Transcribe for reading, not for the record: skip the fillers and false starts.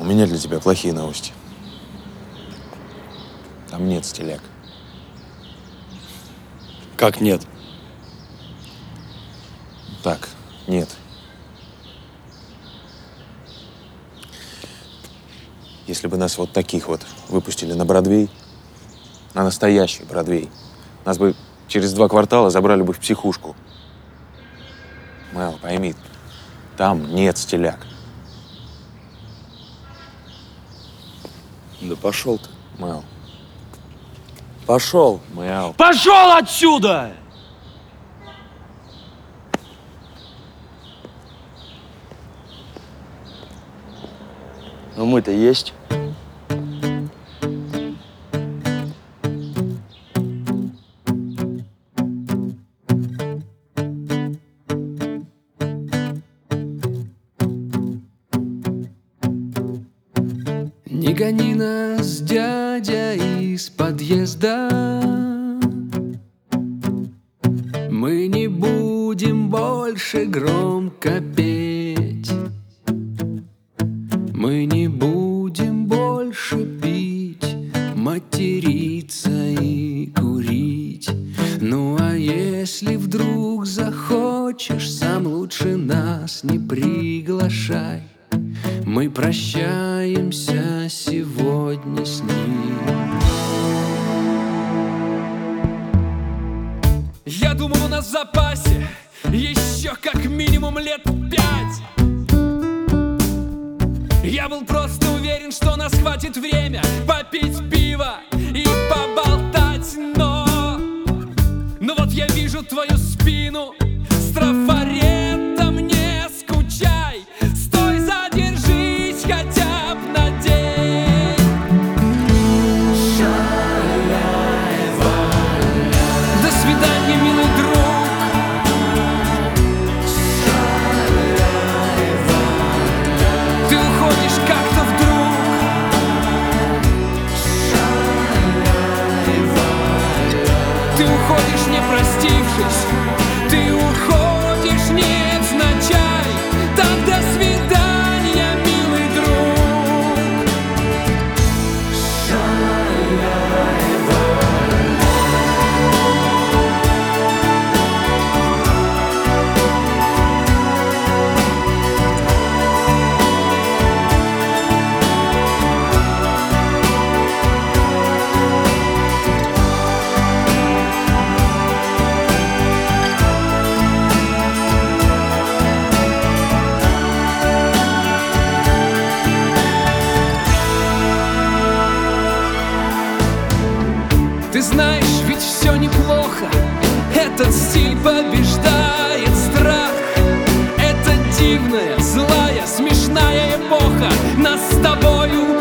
У меня для тебя плохие новости. Там нет стиляк. Как нет? Так, нет. Если бы нас вот таких вот выпустили на Бродвей, на настоящий Бродвей, нас бы через 2 квартала забрали бы в психушку. Мэл, пойми, там нет стиляк. Да пошел ты. Мэл, Пошел. Мэл. Пошел отсюда! Но мы-то есть. Не гони нас, дядя, из подъезда. Мы не будем больше громко петь. Мы не будем больше пить, материться и курить. Ну а если вдруг захочешь, сам лучше нас не приглашай. Мы прощаемся сегодня с ним. Я думал, у нас в запасе еще как минимум лет 5. Я был просто уверен, что нас хватит время попить пиво и поболтать, но вот я вижу твою спину с трафаретом, не скучай. Стой, задержись хотя бы на день. До свидания, милый друг. Ты уходишь как-то вдруг. Ты уходишь, не простившись. Ты уходишь, невзначай. Так, до свидания, милый друг. Ты знаешь, ведь все неплохо. Этот стиль побеждает страх. Это дивная, злая, смешная эпоха. Нас с тобою